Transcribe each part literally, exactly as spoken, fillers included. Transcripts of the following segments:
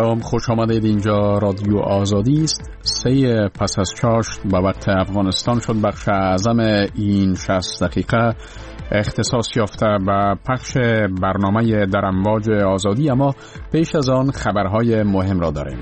سلام، خوش آمدید. اینجا رادیو آزادی است. سه پس از چاشت به وقت افغانستان شد بخش اعظم این شصت دقیقه اختصاص یافته به پخش برنامه در امواج آزادی، اما پیش از آن خبرهای مهم را داریم.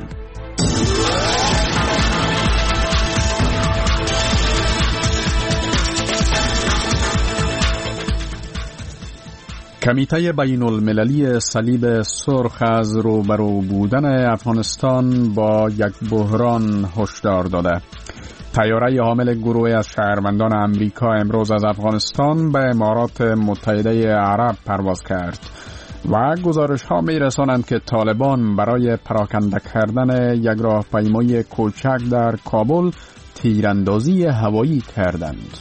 کمیته بین المللی صلیب سرخ از روبرو بودن افغانستان با یک بحران هشدار داده. طیاره حامل گروهی از شهروندان امریکا امروز از افغانستان به امارات متحده عرب پرواز کرد و گزارش ها می رسانند که طالبان برای پراکنده کردن یک راهپیمایی کوچک در کابل تیراندازی هوایی کردند.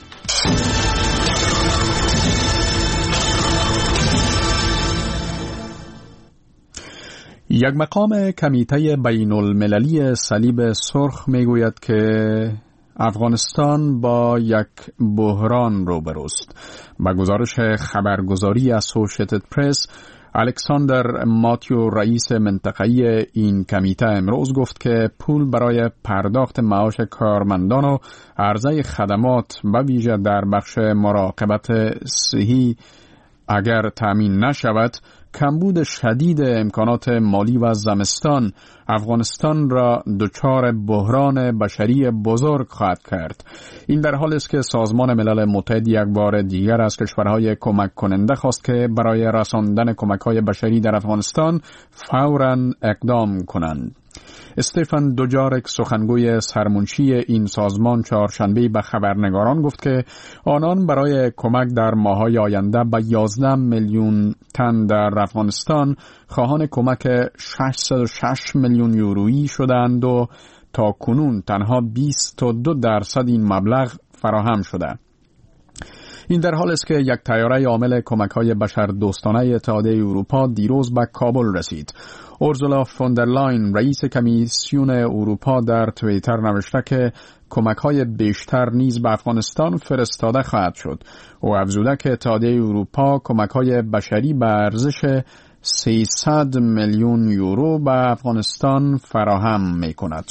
یک مقام کمیته بین المللی صلیب سرخ می گوید که افغانستان با یک بحران روبروست. با گزارش خبرگزاری اسوشیتد پرس، الکساندر ماتیو رئیس منطقه‌ای این کمیته امروز گفت که پول برای پرداخت معاش کارمندان و عرضه خدمات به ویژه در بخش مراقبت صحی اگر تامین نشود، کمبود شدید امکانات مالی و زمستان افغانستان را دچار بحران بشری بزرگ خواهد کرد. این در حالی است که سازمان ملل متحد یک بار دیگر از کشورهای کمک کننده خواست که برای رساندن کمک‌های بشری در افغانستان فوراً اقدام کنند. استفان دوجارک، سخنگوی سرمنشی این سازمان، چهارشنبه به خبرنگاران گفت که آنان برای کمک در ماه‌های آینده به یازده میلیون تن در افغانستان خواهان کمک ششصد و شش میلیون یورویی شدند و تا کنون تنها بیست و دو درصد این مبلغ فراهم شده. این در حالی است که یک طیاره حامل کمک‌های بشردوستانه اتحادیه اروپا دیروز به کابل رسید. اورزولا فوندرلاین، رئیس کمیسیون اروپا، در توییتر نوشته که کمک‌های بیشتر نیز به افغانستان فرستاده خواهد شد. او افزوده که اتحادیه اروپا کمک‌های بشری به ارزش سیصد میلیون یورو به افغانستان فراهم می‌کند.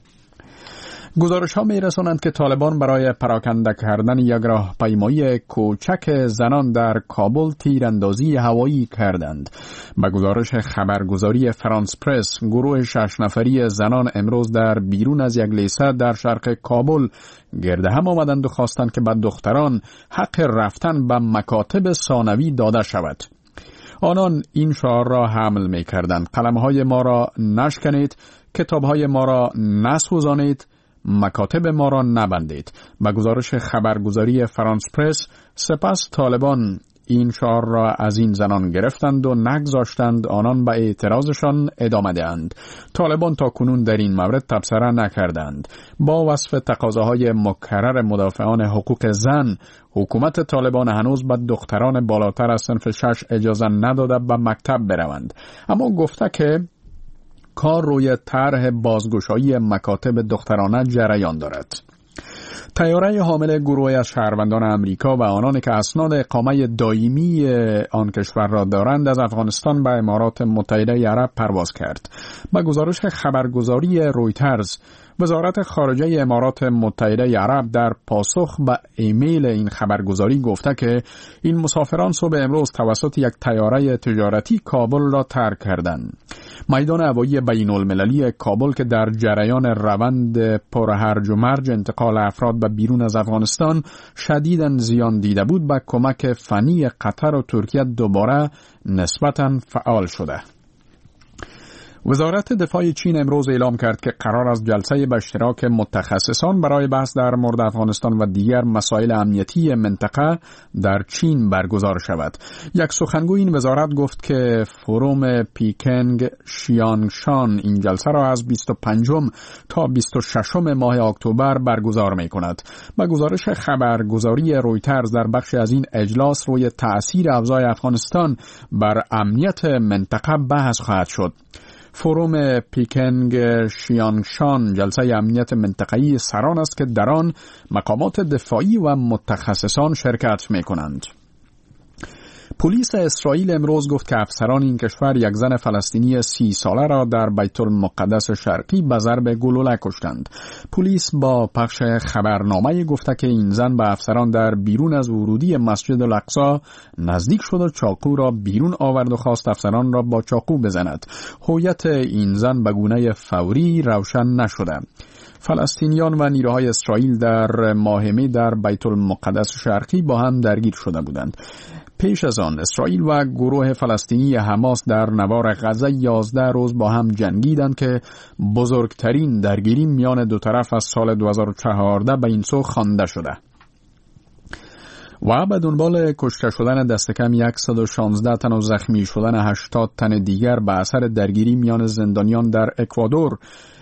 گزارش ها می رسانند که طالبان برای پراکنده کردن یک راهپیمایی کوچک زنان در کابل تیراندازی هوایی کردند. به گزارش خبرگزاری فرانس پرس، گروه شش نفری زنان امروز در بیرون از یک لیسه در شرق کابل گرد هم آمدند و خواستند که به دختران حق رفتن به مکاتب ثانوی داده شود. آنان این شعار را حمل می کردند: قلم‌های ما را نشکنید، کتاب‌های ما را نسوزانید، مکاتب ما را نبندید. با گزارش خبرگزاری فرانس پرس، سپس طالبان این شعار را از این زنان گرفتند و نگذاشتند آنان به اعتراضشان ادامه دهند. طالبان تا کنون در این مورد تبصره نکردند. با وصف تقاضاهای مکرر مدافعان حقوق زن، حکومت طالبان هنوز به دختران بالاتر از صنف شش اجازه نداده به مکتب بروند، اما گفته که کار روی طرح بازگشایی مکاتب دخترانه جریان دارد. طیاره حامل گروهی از شهروندان امریکا و آنانی که اسناد اقامه دائمی آن کشور را دارند از افغانستان به امارات متحده عرب پرواز کرد. با گزارش خبرگزاری رویترز، وزارت خارجه امارات متحده عرب در پاسخ به ایمیل این خبرگزاری گفته که این مسافران صبح امروز توسط یک طیاره تجارتی کابل را ترک کردند. میدان هوایی بین المللی کابل که در جریان روند پرهرج و مرج انتقال افراد به بیرون از افغانستان شدیداً زیان دیده بود، با کمک فنی قطر و ترکیه دوباره نسبتاً فعال شده. وزارت دفاع چین امروز اعلام کرد که قرار است جلسه به اشتراک متخصصان برای بحث در مورد افغانستان و دیگر مسائل امنیتی منطقه در چین برگزار شود. یک سخنگوی این وزارت گفت که فروم پیکنگ شیانگشان این جلسه را از بیست و پنجم تا بیست و ششم ماه اکتبر برگزار می کند. با گزارش خبرگزاری رویترز، در بخش از این اجلاس روی تأثیر افزای افغانستان بر امنیت منطقه بحث خواهد شد. فروم پیکنگ شیانگشان جلسه امنیت منطقه‌ای سران است که در آن مقامات دفاعی و متخصصان شرکت می کنند. پلیس اسرائیل امروز گفت که افسران این کشور یک زن فلسطینی سی ساله را در بیت المقدس شرقی به ضرب گلوله کشتند. پلیس با پخش خبرنامه گفته که این زن به افسران در بیرون از ورودی مسجد الاقصی نزدیک شد و چاقو را بیرون آورد و خواست افسران را با چاقو بزند. هویت این زن به گونه فوری روشن نشده. فلسطینیان و نیروهای اسرائیل در ماهمه در بیت المقدس شرقی با هم درگیر شده بودند. پیش از آن اسرائیل و گروه فلسطینی حماس در نوار غزه یازده روز با هم جنگیدند که بزرگترین درگیری میان دو طرف از سال دو هزار و چهارده به این سو خوانده شده. و به دنبال کشته شدن دست کم صد و شانزده تن و زخمی شدن هشتاد تن دیگر به اثر درگیری میان زندانیان در اکوادور،